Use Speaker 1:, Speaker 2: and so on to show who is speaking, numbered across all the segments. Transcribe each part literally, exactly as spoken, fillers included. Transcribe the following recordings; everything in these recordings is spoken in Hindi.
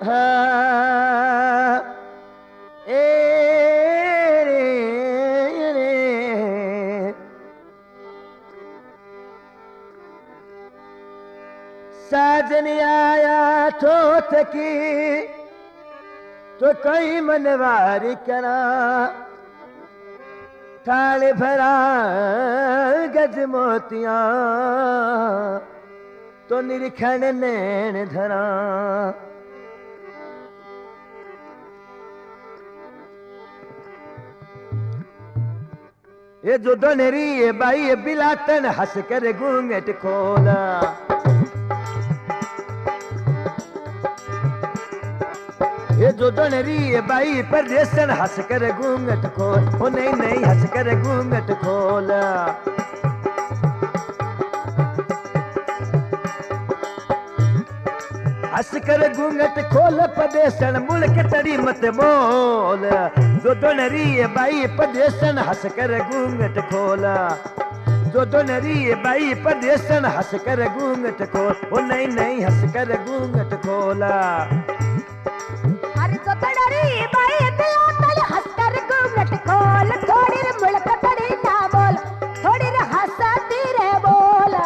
Speaker 1: हाँ ए रे रे साजन आया तो थकी तो कोई मनवारी करा थाल भरा गज मोतिया तो निरखण नैन धरा ये जो दोनरी ये बाई ये बिलातन हंस कर घूंघट खोला ये जो दोनरी ये बाई परदेसन हंस कर घूंघट खोल ओ नहीं नहीं हंस कर घूंघट खोला हंस कर घूंघट खोल पदेसन मुल्क तड़ी मत बोल जो दोनरी ये बाई पदेसन हंस कर घूंघट खोला जो दोनरी ये बाई पदेसन हंस कर घूंघट खोल ओ नहीं नहीं हंस कर घूंघट खोला
Speaker 2: अरे जो दोनरी ये बाई बिलातन हंस कर घूंघट खोल थोड़ी रे मुल्क तड़ी ना बोल थोड़ी रे हंसती रे बोला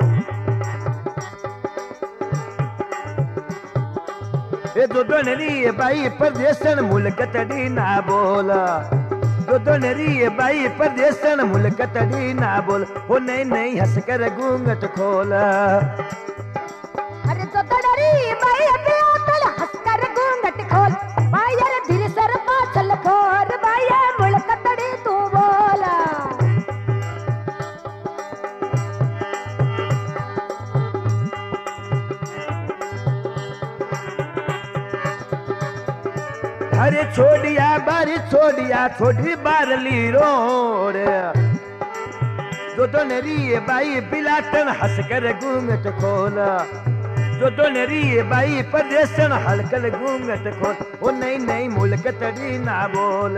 Speaker 1: ये जो दोनरी ये बाई परदेसन मुल्क तड़ी ना बोला जो दोनरी ये बाई परदेसन मुल्क तड़ी ना बोल वो नहीं नहीं हंस कर घूंघट खोला
Speaker 2: अरे जो दोनरी ये बाई बिलातन हंस कर घूंघट खोल बायर धीरे सर पाछल फोर बाया मुल्क तड़ी तू बोला
Speaker 1: अरे छोड़िया बारी छोड़िया छोड़ी बारली रोड जो दोनरी ये बाई बिलातन हंस कर घूंघट खोला जो दोनरी ये बाई परदेसन हलकल घूंघट खोल ओ नहीं नहीं मुल्क तड़ी ना बोल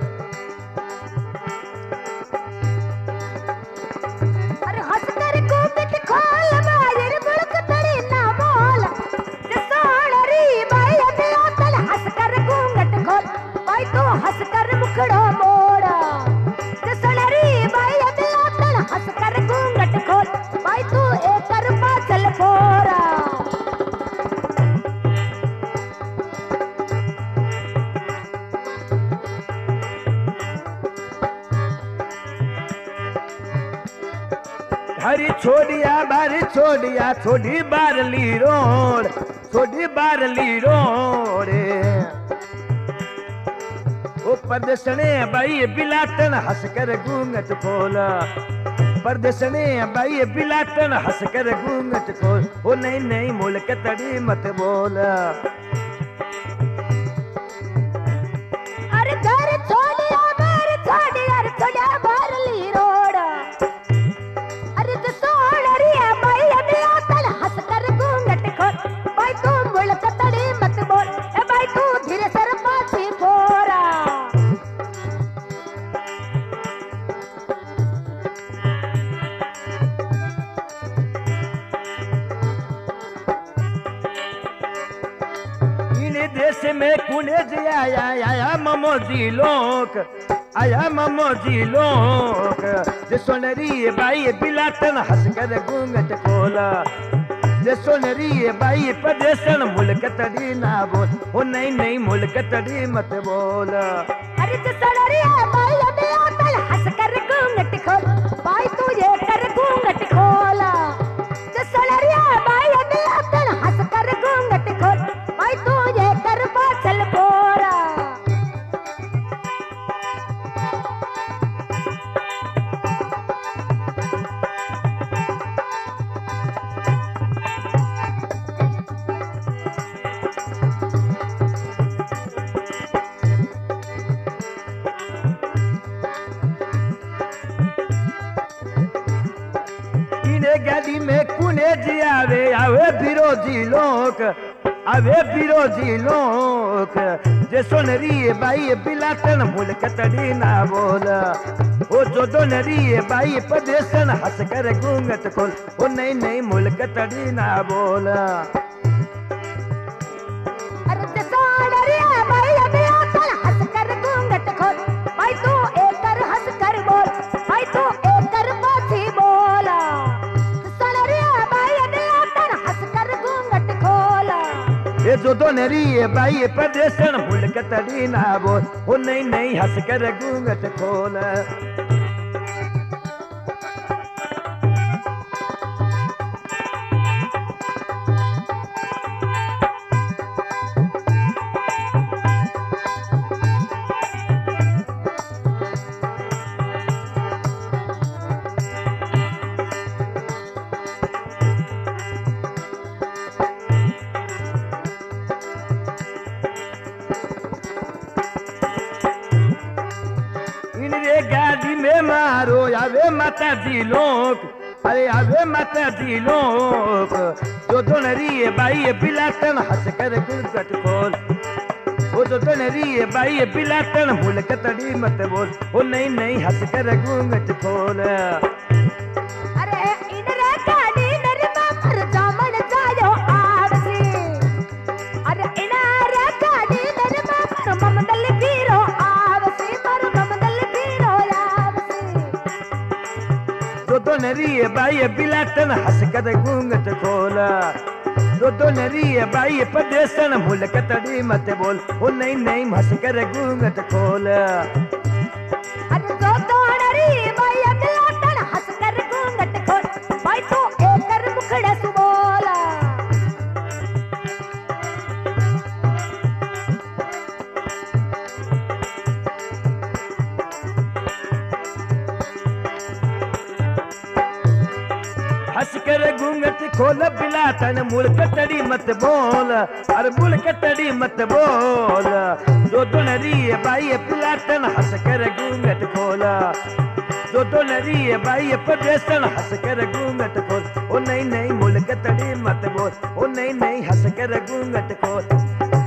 Speaker 2: अरे हंस कर घूंघट खोल बायर मुल्क तड़ी ना बोल जे सोनरी बाई बिलातन हंस कर घूंघट खोल बाई तू हंस कर मुखड़ो मोड़ा जे सोनरी बाई बिलातन हंस कर घूंघट खोल बाई तू एकर पाछल फोरा
Speaker 1: हरी छोड़िया बारी छोड़िया छोड़ी बारली रोड छोड़ी बारली रोड ओ परदेसने बाई बिलातन हंस कर घूंघट खोला परदेसने बाई बिलातन हंस कर घूंघट खोल ओ नहीं नहीं मुल्क तड़ी मत बोला
Speaker 2: अरे घर छोड़िया बार छोड़िया रे छोड़िया बारली रोड अरे जे सोनरी बाई बिलातन हंस कर घूंघट खोल बाई तू मुल्क तड़ी मत बोल ए बाई तू धीरे सर पाछी फोरा
Speaker 1: इन देश में कुने जी आया आया ममोजी लोक आया ममोजी लोक जे सोनरी बाई बिलातन हंस कर घूंघट खोला जे सोनरी बाई परदेसन मुल्क तड़ी ना बोल ओ नहीं नहीं मुल्क तड़ी मत बोला
Speaker 2: अरे जे सोनरी बाई बिलातन हंस कर घूंघट खोल बाई तू ये कर घूंघट खोला जे सोनरी बाई बिलातन हंस कर घूंघट खोल बाई तू ये कर पाछल फोरा
Speaker 1: इने गाड़ी में कुने जी आवे आवे विरोधी लोक आवे विरोधी लोक जे सोनरी बाई बिलातन मुल्क तड़ी ना बोला ओ जो दोनरी बाई परदेसन हंस कर घूंघट खोल ओ नहीं नहीं मुल्क तड़ी ना बोला
Speaker 2: अरे
Speaker 1: ये जो दो नरी बाई परदेसन मुल्क तड़ी ना बोल ओ नहीं नहीं हंस कर घूंघट खोल गाड़ी में मारो आवे माता जी लोग अरे आवे माता जी लोग जो तो नरी बाई बिलाटन हंस कर घूंघट खोल वो जो तो नरी बाई बिलाटन मुल्क तड़ी मत बोल ओ नहीं नहीं हंस कर घूंघट खोल
Speaker 2: अरे इन रे गाड़ी नरी पर जामन जायो आवसी अरे इन रे गाड़ी नरी पर ममदल पीरो आवसी पर ममदल पीरो आवसी
Speaker 1: जो तो नरी बाई बिलाटन हंस कर घूंघट खोल जो तो नरी बाई परदेसन मुल्क तड़ी मत बोल ओ नहीं नहीं हंस कर घूंघट खोल
Speaker 2: अरे जो तो नरी बाई बिलाटन हंस कर घूंघट खोल भाई तू एकर मुखड़े सु बोला
Speaker 1: हंस कर घूंघट खोल बिलाटन मुल्क तड़ी मत बोल अरे मुल्क तड़ी मत बोल जो तो नरी बाई बिलाटन हंस कर घूंघट खोल जो तो नरी बाई परदेसन हंस कर घूंघट खोल ओ नहीं नहीं मुल्क तड़ी मत बोल ओ नहीं नहीं हंस कर घूंघट खोल